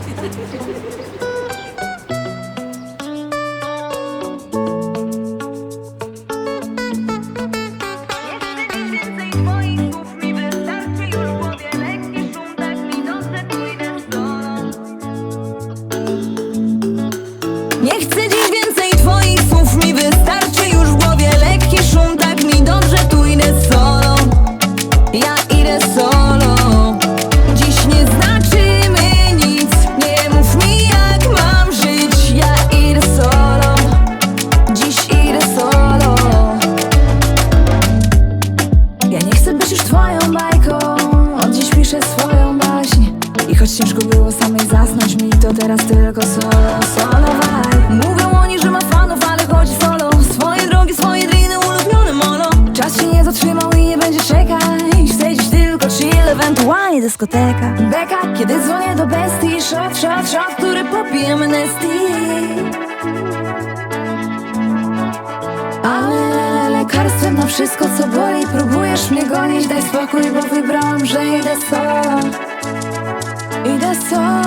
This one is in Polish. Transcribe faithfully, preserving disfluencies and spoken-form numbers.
Nie chcę dziś więcej twoich słów, mi wystarczy już w głowie lekki szum. Tak mi dobrze, tu idę solo. Ja idę solo. Dziś nie znaczymy nic. Nie mów mi jak mam żyć. Ja idę solo. Dziś idę solo. Ja nie chcę być już twoją bajką. Od dziś piszę swoją baśń. I choć ciężko było samej zasnąć mi, to teraz tylko solo, solo vibe. Mówią oni, że ma fanów, ale chodzi solo. Swoje drogi, swoje driny, ulubione molo. Czas się nie zatrzymał i nie będzie czekać. Chcę dziś tylko chill, ewentualnie dyskoteka. Beka, kiedy dzwonię do bestii. Shot, shot, shot, który popijemy Nesty. Ale lekarstwem na wszystko co boli. Próbujesz mnie gonić, daj spokój, bo wybrałam, że idę solo. Idę solo.